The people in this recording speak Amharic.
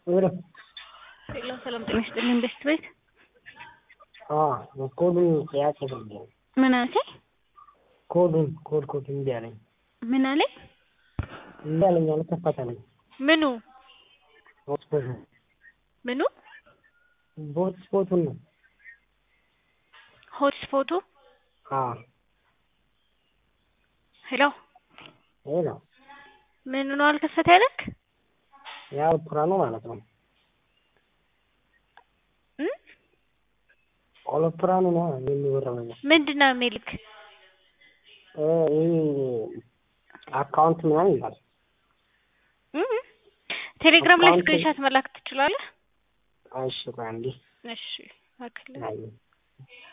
ሄሎ ሄሎ ሰላም ጤና ይስጥልኝ ቤስት ቤት ኮዱን ጥያቄ ፈልጌ ነው። ምን አልከኝ? ኮድ እምቢ አለኝ። ምን አለኝ? እምቢ አለኝ አልከፈተልኝ። ምኑ ሆትስፖቱ ምኑ? ሆትስፖቱን ነው። ሆትስፖቱ ሄሎ ሄሎ ምኑ ነው አልከፈተ ያለክ? ያው ፕራኑ ማለት ነው። ኦሎፕራኑ ነው የሚወራው። ምንድነው የሚልክ? አካውንት ምናምን ይላል። ቴሌግራም ላይ ስክሪንሾት መላክ ትችላለህ? እሺ ቆይ አንዴ። እሺ አክለ